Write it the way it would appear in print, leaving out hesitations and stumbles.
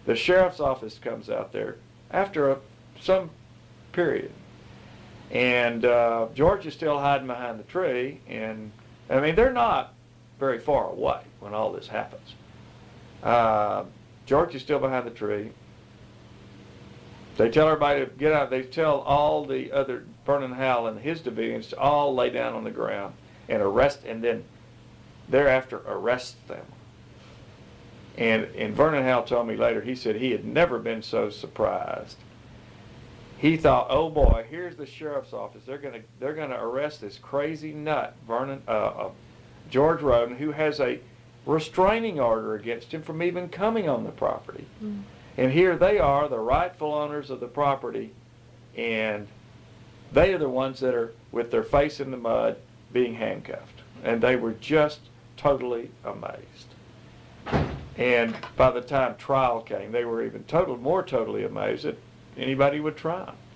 The sheriff's office comes out there after some period. And George is still hiding behind the tree. And, I mean, they're not very far away when all this happens. George is still behind the tree. They tell everybody to get out. They tell all the other, Vernon Howell and his Davillians, to all lay down on the ground and arrest, and then thereafter arrest them. And Vernon Howell told me later, he said he had never been so surprised. He thought, oh boy, here's the sheriff's office. They're gonna arrest this crazy nut, George Roden, who has a restraining order against him from even coming on the property. Mm. And here they are, the rightful owners of the property, and they are the ones that are with their face in the mud being handcuffed. And they were just totally amazed. And by the time trial came, they were even more totally amazed that anybody would try them.